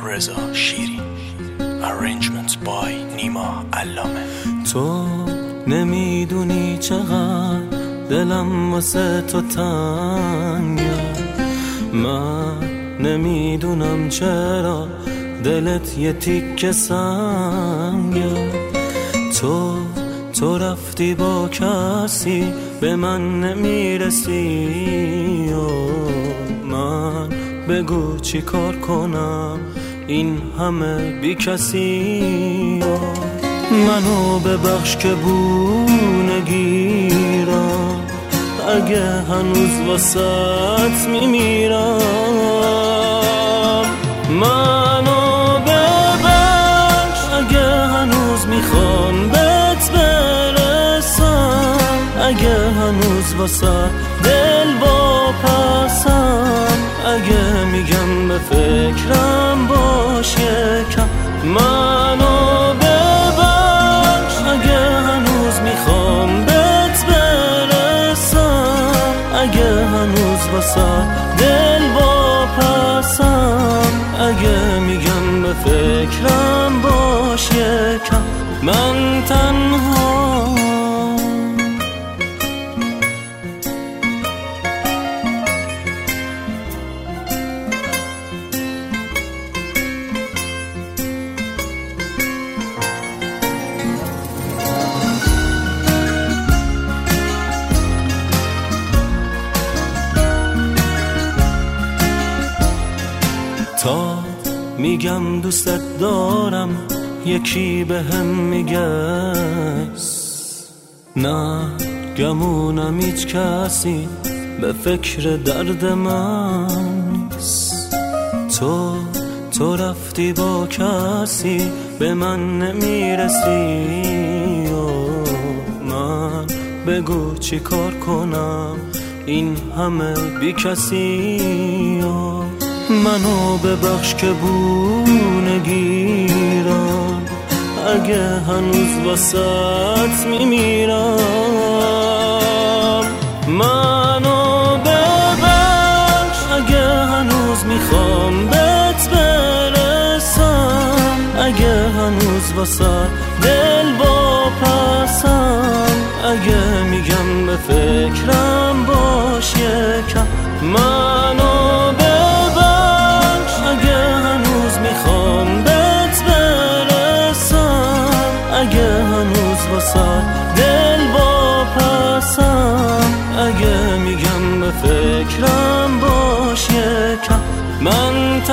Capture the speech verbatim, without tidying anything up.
رضا شیرین. Arrangements by نیما علامه. تو نمیدونی چقدر دلم واسه تو تنگه، من نمیدونم چرا دلت یه تیکه سنگه. تو تو رفتی با کسی به من نمیرسی و من بگو چی کار کنم این همه بی کسی. منو ببخش که بونه گیرم اگه هنوز واسط میمیرم. منو ببخش اگه هنوز میخوام بهت برسم، اگه هنوز واسط دل واپسم، اگه میگم به فکرم باش یکم. منو ببخش اگه هنوز میخوام بهت برسم، اگه هنوز واسه دل واپسم، اگه میگم به فکرم باش یکم. من تنها تا میگم دوستت دارم یکی به هم میگه نه، گمونم هیچ کسی به فکر درد من نیست. تو تو رفتی با کسی به من نمیرسی و من بگو چی کار کنم این همه بی کسی. منو ببخش که بونه گیرم اگه هنوز واسط میمیرم. منو ببخش اگه هنوز میخوام بهت برسم، اگه هنوز واسط دل واپسم، اگه میگم به فکرم باش یکم. منو ببخش اگه هنوز میخوام بهت برسم، اگه هنوز واسه دل واپسم، اگه میگم به فکرم باش یکم. من